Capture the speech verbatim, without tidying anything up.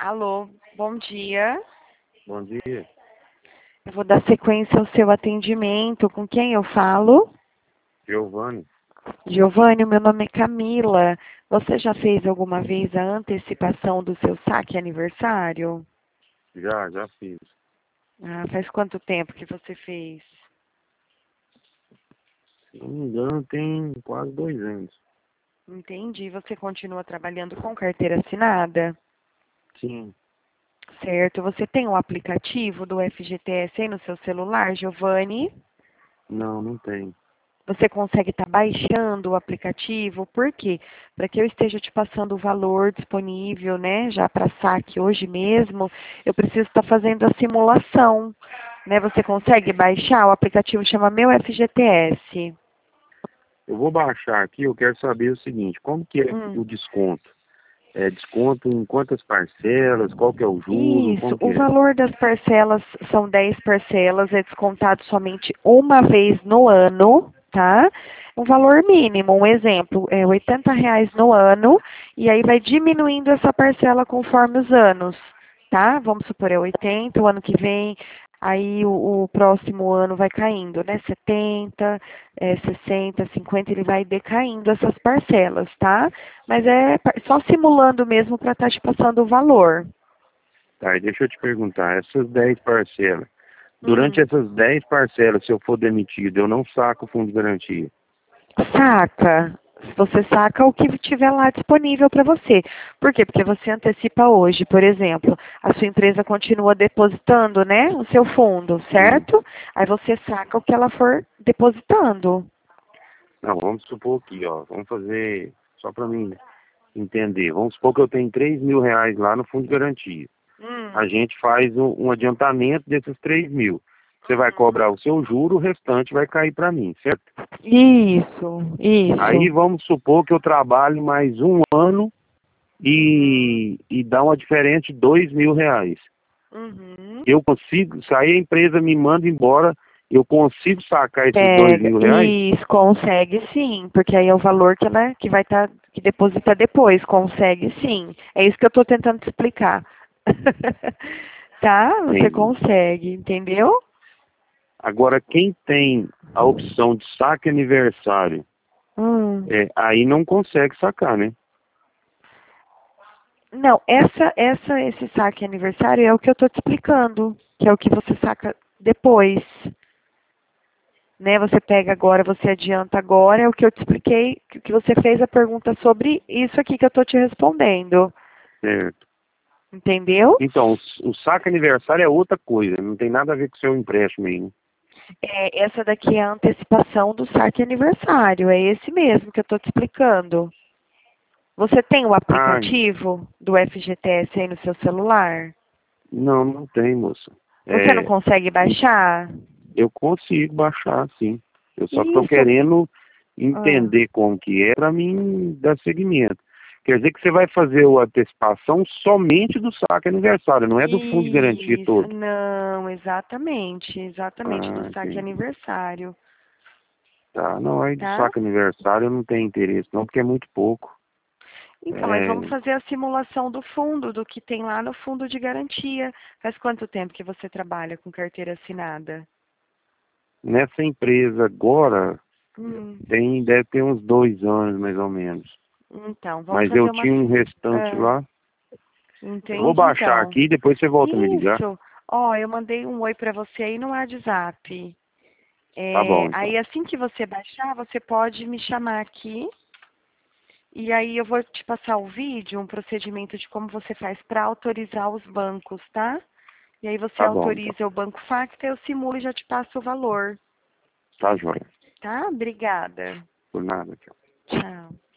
Alô, bom dia. Bom dia, Eu vou dar sequência ao seu atendimento. Com quem eu falo? Giovanni. Giovanni, meu nome é Camila. Você já fez alguma vez a antecipação do seu saque aniversário? Já, já fiz. Ah, faz quanto tempo que você fez? Se não me engano, tem quase dois anos. Entendi. Você continua trabalhando com carteira assinada? Sim. Certo. Você tem o aplicativo do F G T S aí no seu celular, Giovanni? Não, não tem. Você consegue estar baixando o aplicativo, por quê? Para que eu esteja te passando o valor disponível, né, já para saque hoje mesmo, eu preciso estar fazendo a simulação, né? Você consegue baixar? O aplicativo chama Meu F G T S. Eu vou baixar aqui, eu quero saber o seguinte, como que é Hum. o desconto? É desconto em quantas parcelas, qual que é o juro, Isso, como que o é? valor das parcelas são dez parcelas, é descontado somente uma vez no ano, tá? Um valor mínimo, um exemplo, é oitenta reais no ano, e aí vai diminuindo essa parcela conforme os anos, tá? Vamos supor, é oitenta, o ano que vem, aí o, o próximo ano vai caindo, né? setenta, é, sessenta, cinquenta, ele vai decaindo essas parcelas, tá? Mas é pa- só simulando mesmo para estar te passando o valor. Tá, e deixa eu te perguntar, essas dez parcelas, durante Hum. essas dez parcelas, se eu for demitido, eu não saco o fundo de garantia? Saca. Você saca o que tiver lá disponível para você. Por quê? Porque você antecipa hoje, por exemplo, a sua empresa continua depositando, né, o seu fundo, Sim. certo? Aí você saca o que ela for depositando. Não, vamos supor aqui, ó, vamos fazer, só para mim entender, vamos supor que eu tenho três mil reais lá no fundo de garantia. A Hum. gente faz um, um adiantamento desses três mil. Você vai Uhum. cobrar o seu juro, o restante vai cair para mim, certo? Isso, Aí isso. vamos supor que eu trabalhe mais um ano Uhum. e, e dá uma diferença de dois mil reais. Uhum. Eu consigo, se aí a empresa me manda embora, eu consigo sacar esses dois Pega. mil reais? Isso, consegue sim, porque aí é o valor que ela que vai estar, que deposita depois. Consegue sim. É isso que eu estou tentando te explicar. Tá? Você Entendi. consegue, entendeu? Agora, quem tem a opção de saque aniversário, Hum. é, aí não consegue sacar, né? Não, essa, essa, esse saque aniversário é o que eu estou te explicando, que é o que você saca depois. Né? Você pega agora, você adianta agora, é o que eu te expliquei, que que você fez a pergunta sobre isso aqui que eu estou te respondendo. Certo. Entendeu? Então, o, o saque aniversário é outra coisa, não tem nada a ver com o seu empréstimo aí, né? É, essa daqui é a antecipação do saque aniversário, é esse mesmo que eu estou te explicando. Você tem o Ah, aplicativo do F G T S aí no seu celular? não, não tem, moça. Você não É, consegue baixar? eu consigo baixar, sim. Eu só estou Isso. querendo Ah. entender como que é para mim dar seguimento. Quer dizer que você vai fazer a antecipação somente do saque aniversário, não é do fundo de garantia Isso. todo. Não, exatamente, exatamente, do Ah, saque entendi. aniversário, Tá, não, aí do tá? saque aniversário eu não tenho interesse, não, porque é muito pouco. Então, mas vamos É, fazer a simulação do fundo, do que tem lá no fundo de garantia. Faz quanto tempo que você trabalha com carteira assinada? nessa empresa agora, Hum. tem, deve ter uns dois anos mais ou menos. Então, vamos Mas fazer eu uma tinha um sim. restante Ah, lá. Eu vou entende baixar então? aqui e depois você volta a me ligar. Isso. Ó, eu mandei um oi para você aí no WhatsApp. Tá É, bom, então. aí assim que você baixar, você pode me chamar aqui. E aí eu vou te passar o vídeo, um procedimento de como você faz para autorizar os bancos, tá? E aí você Tá bom, então. autoriza o Banco Facta, eu simulo e já te passo o valor, Tá joia. tá? Obrigada. Por nada, tchau. Tchau.